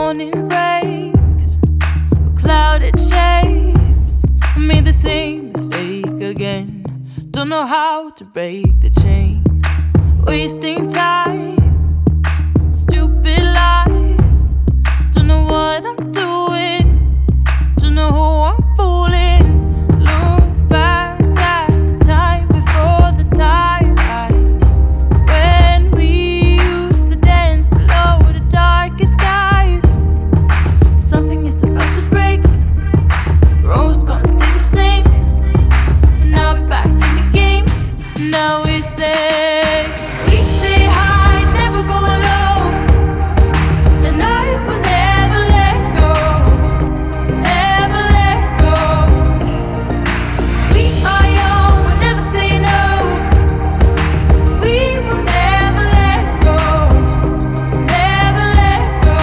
morning breaks, clouded shapes. I made the same mistake again. Don't know how to break the chain. Wasting time on stupid lies. Don't know what I'm doing. Don't know who I'm fooling. Look back at the time before the tide rise, when we used to dance below the darkest skies. Something is about to break. Road's gonna stay the same. Now we're back in the game. Now we stay high, never go low. The night will never let go, never let go. We are young, we'll never say no. We will never let go, never let go.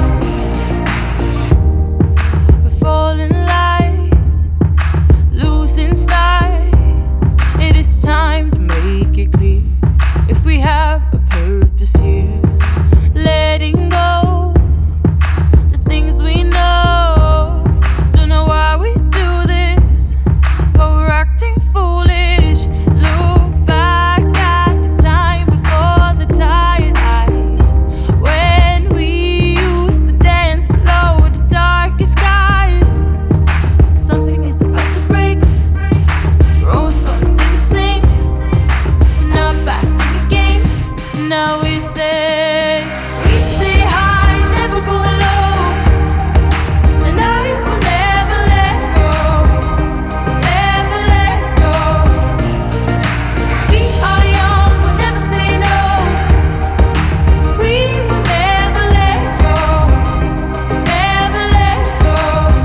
We're falling lights, losing sight. It is time to make it clear. If we have a purpose here, letting go the things we know. Don't know why we do this, but we're acting foolish. Look back at the time before the tide rise, when we used to dance below the darkest skies. Something is about to break. Road's gonna stay the same. Now I'm back in the game. Now we stay high, never go low. The night will never let go, never let go. We are young, we'll never say no. We will never let go, never let go.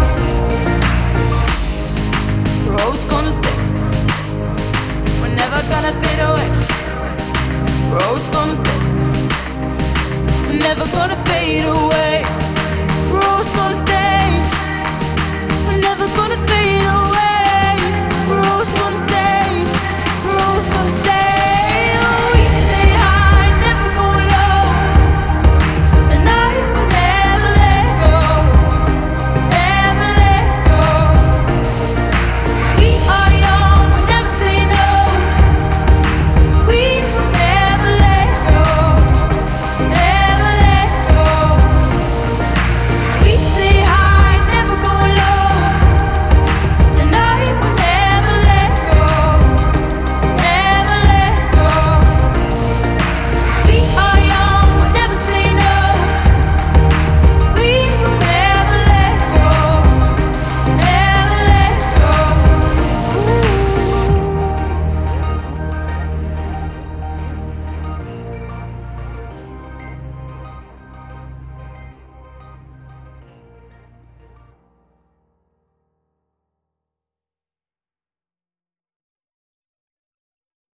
Road's gonna stay. We're never gonna fade away. Road's gonna stay. We're never gonna fade away.